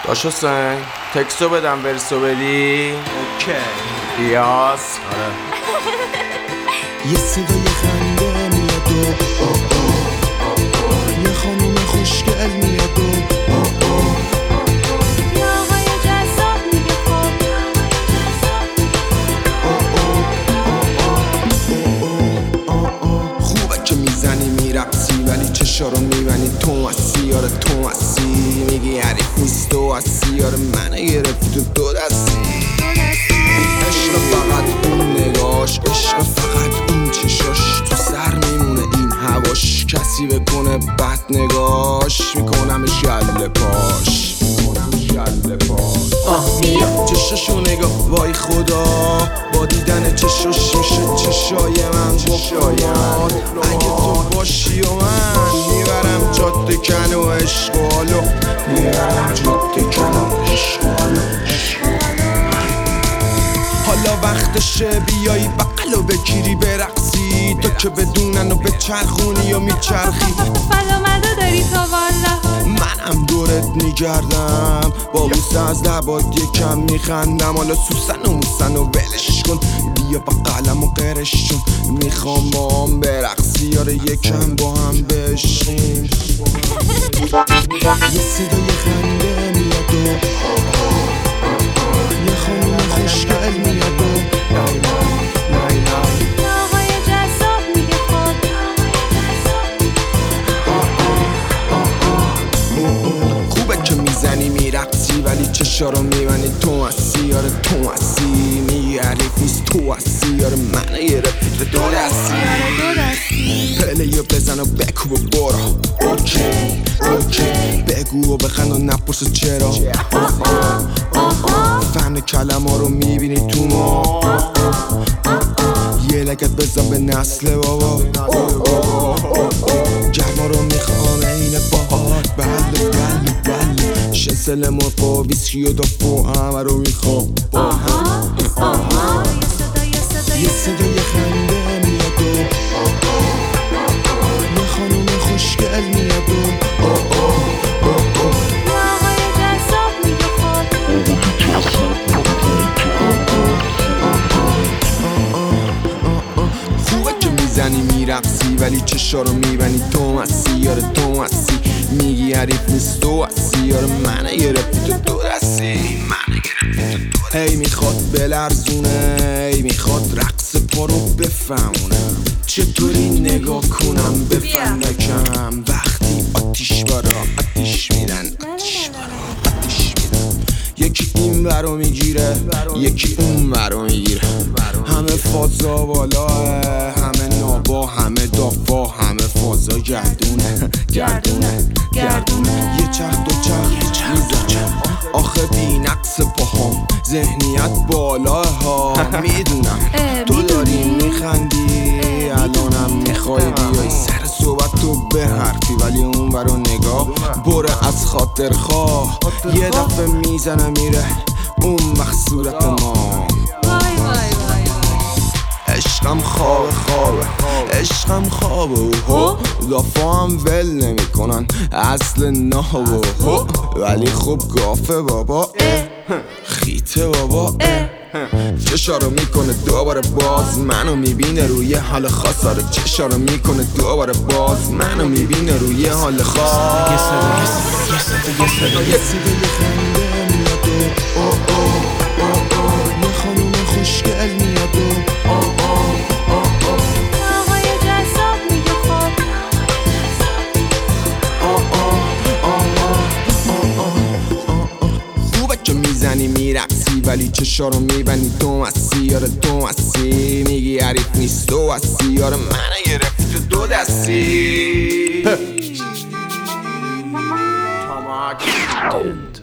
باش حسین تکستو بدم ورسو بدی. اوکی بیاس. آره. یه صدای خنده میاد و یه خانوم خوشگل میاد و یه آقای جذاب میگه خوبه که میزنی میرقصی ولی چشا رو میبنی تو هستی. آره تو هستی میگی حریف نیست تو هستی. آره منو گرفتی تو دو دستی. عشق فقط اون نگاش، عشق فقط اون چشاش، تو سر میمونه این هواش. کسی بکنه بد نگاش میکنمش گله پاش. چشاشو نگاه وای خدا، با دیدن چشاش میشه چشای من بخواد. اگه تو باشی و من میبرم جاده کن و عشق و حالو، میبرم جاده کن و عشق و حالو. حالا وقتشه بیایی بقلو بگیری برقصی، تو که بدونن و به چرخونی و میچرخی. فلا مدا داری تو والا، منم دورت میگردم با بوسه از لبات یکم میخندم. حالا سوسن و موسن و ولش کن، بیا با قلم و قرشون میخوام با هم برقصی. آره یکم با هم بشیم. یه صدای خنده میاد و یه خانوم خوشگل میاد و یه آقای جذاب میگه خوبه که میزنی میرقصی ولی چشا رو میبنی تو هستی. آره تو هستی میگی حریف نیست تو هستی. آره منو گرفتی تو دو دستی. پلیو بزن و بکو و برو. اوکی بگو و بخند و نپرس چرا. فن کلمه رو میبینی تو ما. یه لگت بزن به نسل بابا. گرما رو میخوام این بار. بله شسل مرقا ویسکی و دافو همه رو میخوام با هم. یه صدای خنده میاد و یه خانوم خوشگل میاد و یه آقای جذاب میگه خوبه که میزنی میرقصی ولی چشا رو میبنی تو هستی. آره تو هستی میگی حریف نیست تو هستی. آره منو گرفتی تو دو دستی. هی میخواد بلرزونه، هی میخواد رقص پا رو بفهمونه. چطوری نگاه کنم بفهمکم وقتی آتیش برا آتیش میدن. یکی این برو میگیره یکی اون برو میگیره. همه فازا بالاه، همه نابا، همه دافا، همه فازا گردونه. یه چرخ دو چرخ میزنم آخه بی نقص پاهم. ذهنیت بالاه ها میدونم تو داری میخندی الانم میخوای بیای سر صحبت تو به حرفی، ولی اون برو نگاه بره از خاطر خواه. یه دفعه میزنه میره اون وقت صورت ما. عشقم خوابه عشقم خوابه هو دافا هم ول نمی کنن اصل نهو ولی خوب گافه بابا خیته بابا. چشا رو میکنه دوباره باز منو میبینه روی حال خاص. آره چشا رو میکنه دوباره باز منو میبینه روی حال خاص. یه صدای خنده میاد و یه خانوم خوشگل میاد و میزنی میرقصی ولی چشا رو میبنی تو هستی. آره تو هستی میگی حریف نیست تو هستی. آره منو گرفتی تو دو دستی. تماک